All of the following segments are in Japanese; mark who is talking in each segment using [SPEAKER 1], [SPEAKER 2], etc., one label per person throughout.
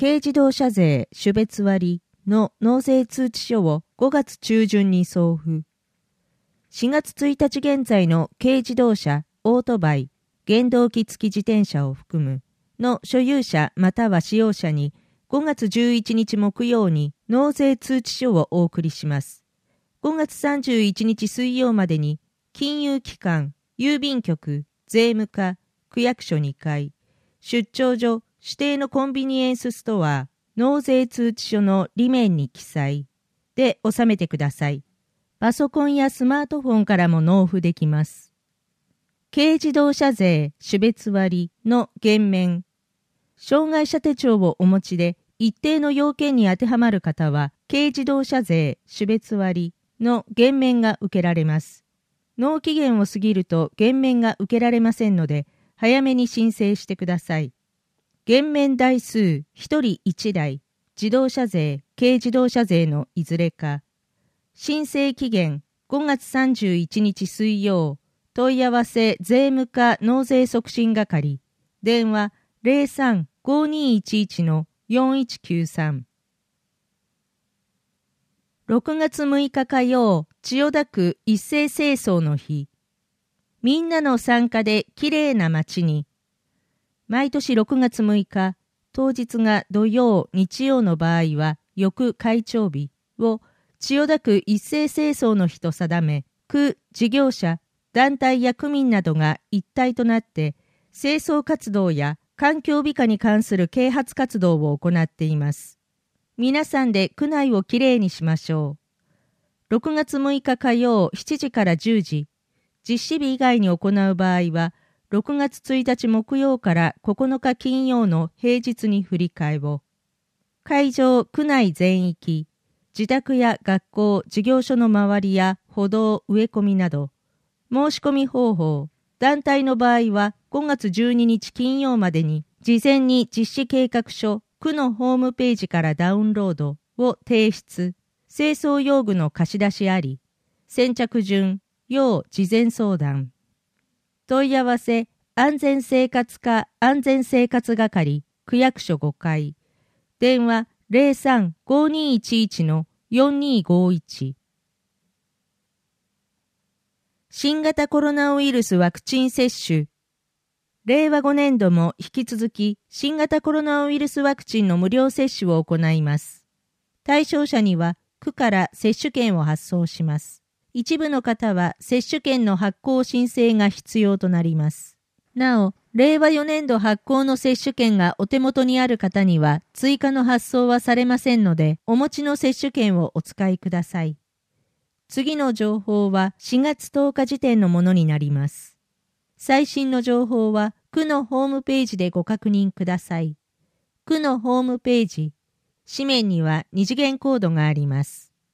[SPEAKER 1] 軽自動車税種別割の納税通知書を5月中旬に送付。4月1日現在の軽自動車、オートバイ、原動機付き自転車を含むの所有者または使用者に5月11日木曜に納税通知書をお送りします。5月31日水曜までに金融機関、郵便局、税務課、区役所2階、出張所、指定のコンビニエンスストア、納税通知書の裏面に記載で納めてください。パソコンやスマートフォンからも納付できます。軽自動車税種別割の減免。障害者手帳をお持ちで一定の要件に当てはまる方は、軽自動車税種別割の減免が受けられます。納期限を過ぎると減免が受けられませんので、早めに申請してください。減免台数1人1台、自動車税、軽自動車税のいずれか。申請期限5月31日水曜。問い合わせ税務課納税促進係。電話 03-5211-4193。6月6日火曜、千代田区一斉清掃の日。みんなの参加できれいな街に。毎年6月6日、当日が土曜、日曜の場合は、翌開帳日を千代田区一斉清掃の日と定め、区、事業者、団体や区民などが一体となって、清掃活動や環境美化に関する啓発活動を行っています。皆さんで区内をきれいにしましょう。6月6日火曜7時から10時、実施日以外に行う場合は、6月1日木曜から9日金曜の平日に振り替えを。会場区内全域、自宅や学校、事業所の周りや歩道、植え込みなど、申し込み方法、団体の場合は5月12日金曜までに事前に実施計画書、区のホームページからダウンロードを提出、清掃用具の貸し出しあり、先着順、要事前相談。問い合わせ、安全生活課安全生活係、区役所5階。電話03-5211-4251。新型コロナウイルスワクチン接種。令和5年度も引き続き新型コロナウイルスワクチンの無料接種を行います。対象者には区から接種券を発送します。一部の方は接種券の発行申請が必要となります。なお、令和4年度発行の接種券がお手元にある方には追加の発送はされませんので、お持ちの接種券をお使いください。次の情報は4月10日時点のものになります。最新の情報は区のホームページでご確認ください。区のホームページ、紙面には2次元コードがあります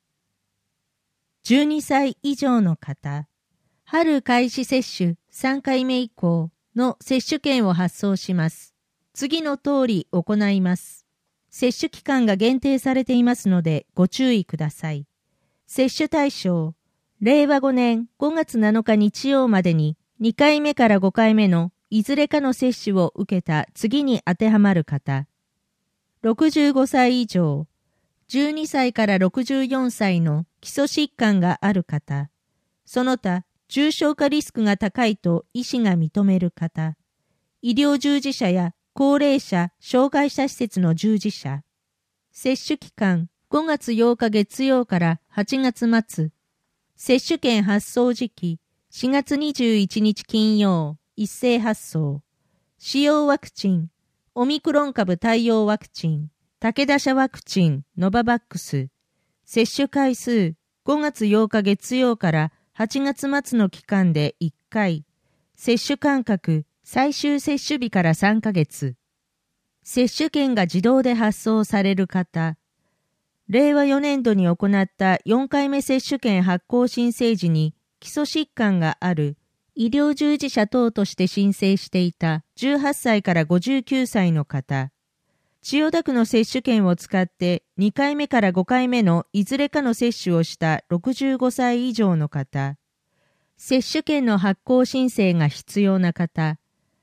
[SPEAKER 1] 。12歳以上の方、春開始接種3回目以降の接種券を発送します。次の通り行います。接種期間が限定されていますのでご注意ください。接種対象、令和5年5月7日日曜までに2回目から5回目のいずれかの接種を受けた次に当てはまる方、65歳以上、12歳から64歳の基礎疾患がある方、その他重症化リスクが高いと医師が認める方、医療従事者や高齢者、障害者施設の従事者、接種期間5月8日月曜から8月末、接種券発送時期4月21日金曜、一斉発送、使用ワクチン、オミクロン株対応ワクチン、武田社ワクチン、ノババックス、接種回数5月8日月曜から8月末の期間で1回、接種間隔最終接種日から3ヶ月、接種券が自動で発送される方、令和4年度に行った4回目接種券発行申請時に基礎疾患がある医療従事者等として申請していた18歳から59歳の方、千代田区の接種券を使って2回目から5回目のいずれかの接種をした65歳以上の方、接種券の発行申請が必要な方、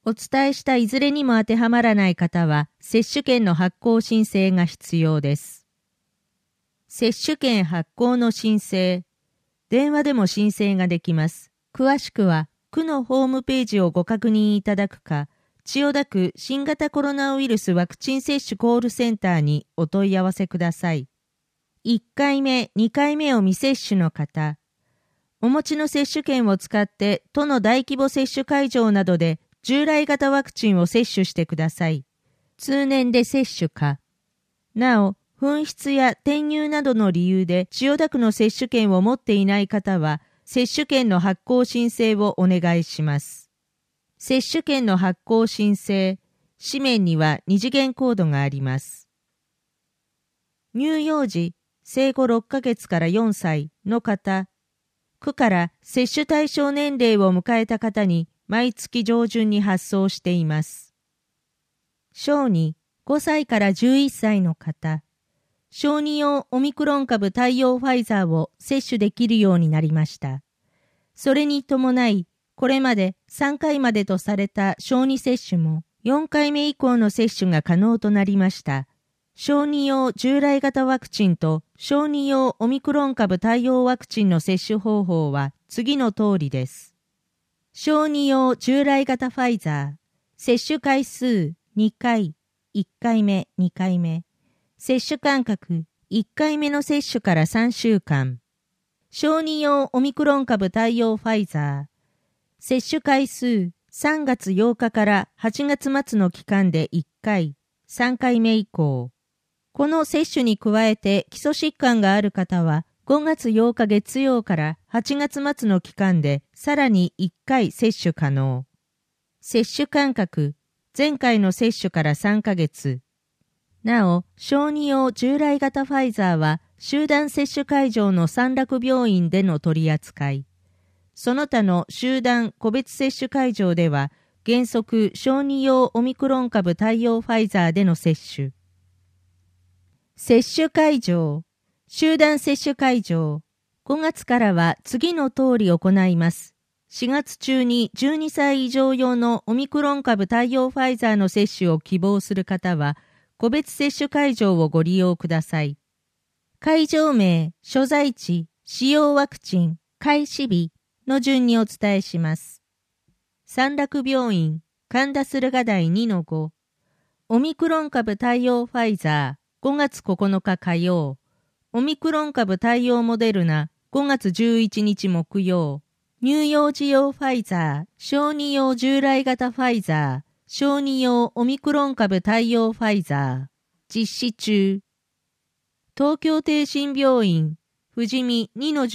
[SPEAKER 1] お伝えしたいずれにも当てはまらない方は、接種券の発行申請が必要です。接種券発行の申請。電話でも申請ができます。詳しくは、区のホームページをご確認いただくか、千代田区新型コロナウイルスワクチン接種コールセンターにお問い合わせください。1回目、2回目を未接種の方。お持ちの接種券を使って都の大規模接種会場などで従来型ワクチンを接種してください。通年で接種か。なお、紛失や転入などの理由で千代田区の接種券を持っていない方は、接種券の発行申請をお願いします。接種券の発行申請、紙面には2次元コードがあります。乳幼児、生後6ヶ月から4歳の方、区から接種対象年齢を迎えた方に毎月上旬に発送しています。小児、5歳から11歳の方、小児用オミクロン株対応ファイザーを接種できるようになりました。それに伴い、これまで3回までとされた小児接種も4回目以降の接種が可能となりました。小児用従来型ワクチンと小児用オミクロン株対応ワクチンの接種方法は次の通りです。小児用従来型ファイザー、接種回数2回、1回目、2回目。接種間隔1回目の接種から3週間。小児用オミクロン株対応ファイザー。接種回数3月8日から8月末の期間で1回、3回目以降。この接種に加えて基礎疾患がある方は5月8日月曜から8月末の期間でさらに1回接種可能。接種間隔、前回の接種から3ヶ月。なお、小児用従来型ファイザーは集団接種会場の三楽病院での取り扱い。その他の集団個別接種会場では原則小児用オミクロン株対応ファイザーでの接種。接種会場、集団接種会場。5月からは次の通り行います。4月中に12歳以上用のオミクロン株対応ファイザーの接種を希望する方は、個別接種会場をご利用ください。会場名、所在地、使用ワクチン、開始日の順にお伝えします。三楽病院、神田駿河台 2-5。オミクロン株対応ファイザー、5月9日火曜。オミクロン株対応モデルナ、5月11日木曜。乳幼児用ファイザー、小児用従来型ファイザー、小児用オミクロン株対応ファイザー。実施中。東京帝心病院、富士見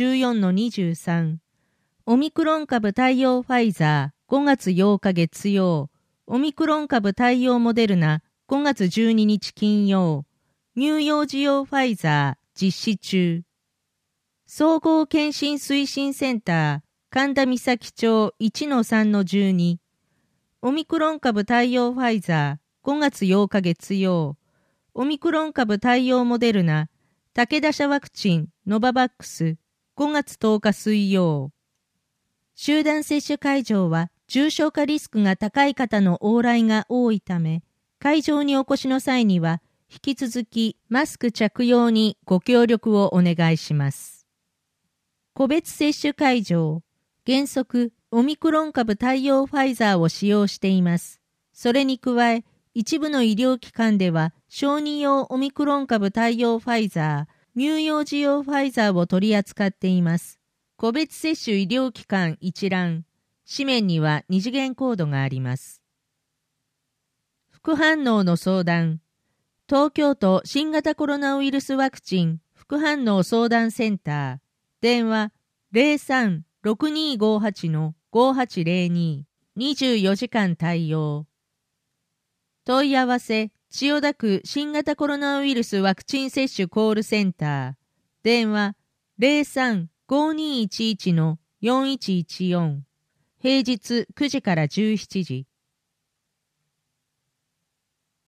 [SPEAKER 1] 2-14-23。オミクロン株対応ファイザー、5月8日月曜。オミクロン株対応モデルナ、5月12日金曜。乳幼児用ファイザー、実施中。総合検診推進センター、神田岬町 1-3-12。オミクロン株対応ファイザー、5月8日月曜。オミクロン株対応モデルナ、武田社ワクチン、ノババックス、5月10日水曜。集団接種会場は重症化リスクが高い方の往来が多いため、会場にお越しの際には、引き続きマスク着用にご協力をお願いします。個別接種会場、原則オミクロン株対応ファイザーを使用しています。それに加え、一部の医療機関では小児用オミクロン株対応ファイザー、乳幼児用ファイザーを取り扱っています。個別接種医療機関一覧、紙面には2次元コードがあります。副反応の相談、東京都新型コロナウイルスワクチン副反応相談センター、電話 03-6258-5802、24時間対応。問い合わせ、千代田区新型コロナウイルスワクチン接種コールセンター、電話 03-5211-4114、平日9時から17時。